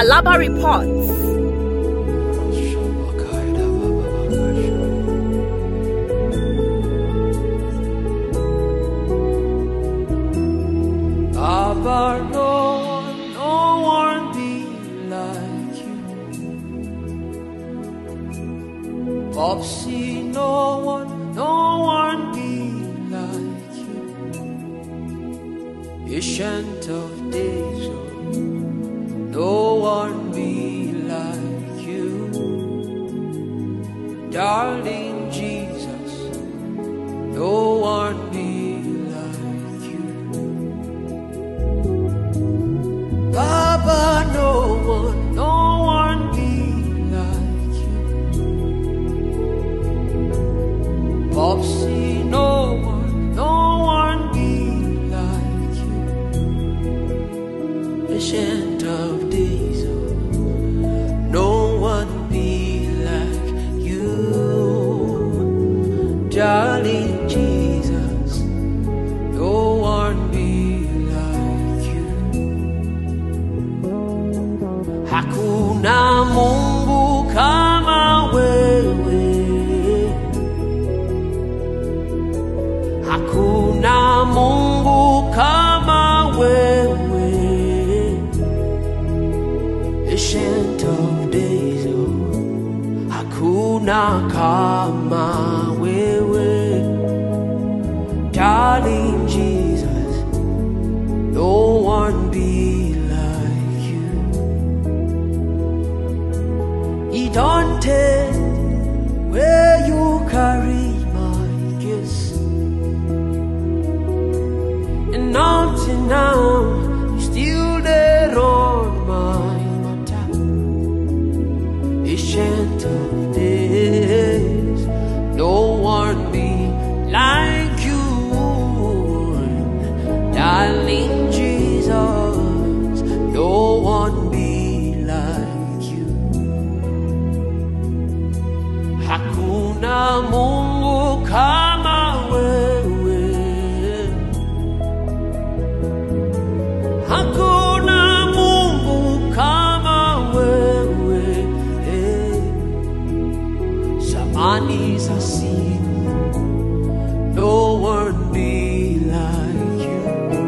Alaba reports. Abba, no one be like you. Popsy, no one be like you. Ancient of days, oh, no one be like you. Darling Jesus, no one be like you. Baba, no one be like you. Popsy, no one be like you. Ancient of days, oh, no one be like you. Darling Jesus, no one be like you. Hakuna Mungu kama wewe. Hakuna Mungu kama wewe. Ancient of days, oh, hakuna kama wewe. Darling Jesus, no one be like you. It don't take where you carry my kiss, and until now you still there on my matter. Ancient of days, no one be like you. Darling Jesus, no one be like you. Hakuna Mungu kama wewe. Hakuna Mungu kama wewe. Samani za siku, no one be like you.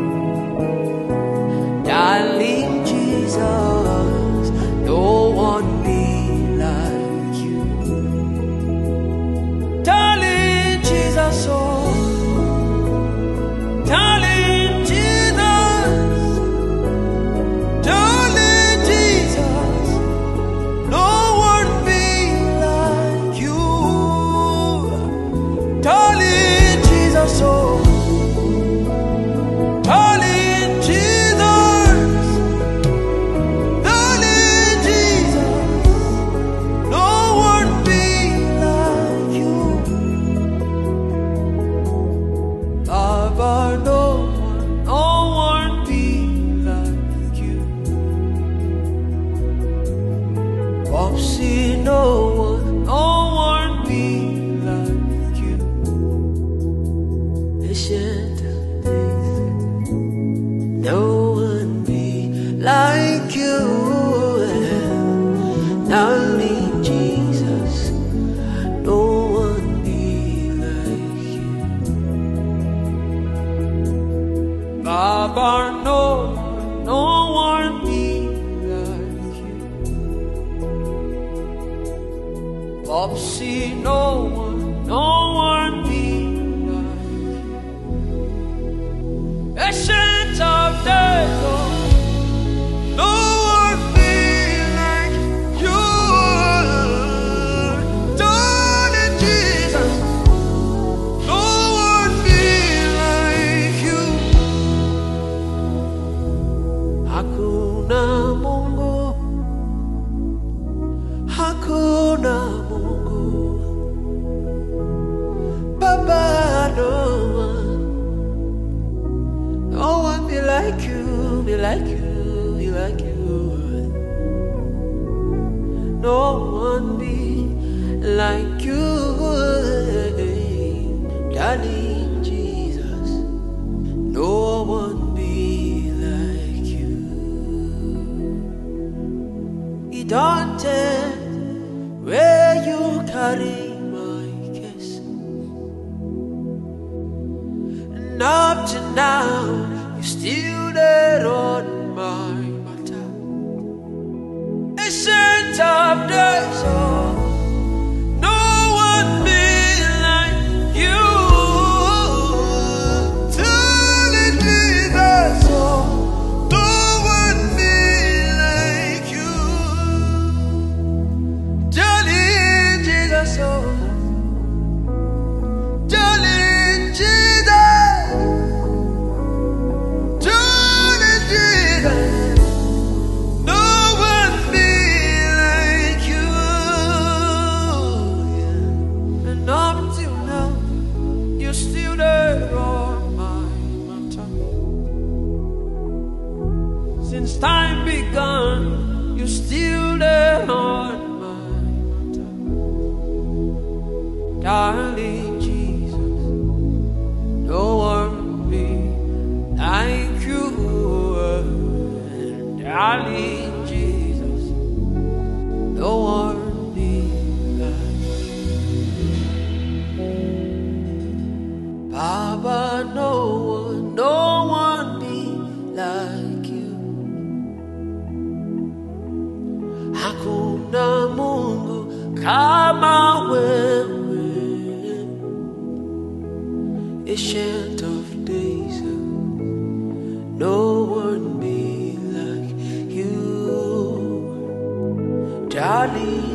Darling Jesus, no one be like you. Darling Jesus, oh, darling Jesus, darling Jesus, no one be like you. Darling Jesus, oh, darling Jesus, darling Jesus, no one be like you. Baba, no one be like you. Popsy, no one be like you. Ancient of days, no one be like you. Darling Jesus, no one be like you. Baba, no one be like you. Popsy, no one be like you. Ancient of days, oh, no one be like you. Darling Jesus, no one be like you. Hakuna Mungu, hakuna Mungu. Baba, no one be like you, be like you, be like you. No one be like you, darling Jesus. No one be like you. And up to now, you're still there on my matter. Ancient of days, oh, no one be like you. Darling Jesus, oh, no one be like you. Darling Jesus, oh, darling Jesus, darling Jesus, no one be like you. Yeah. And up till now, you're still there on my matter. Since time began, you're still there on my matter. Darling Jesus, no one be like you. Darling Jesus, no one be like you. Baba, no one be like you. Hakuna Mungu kama wewe. Ancient of days, no one be like you. Darling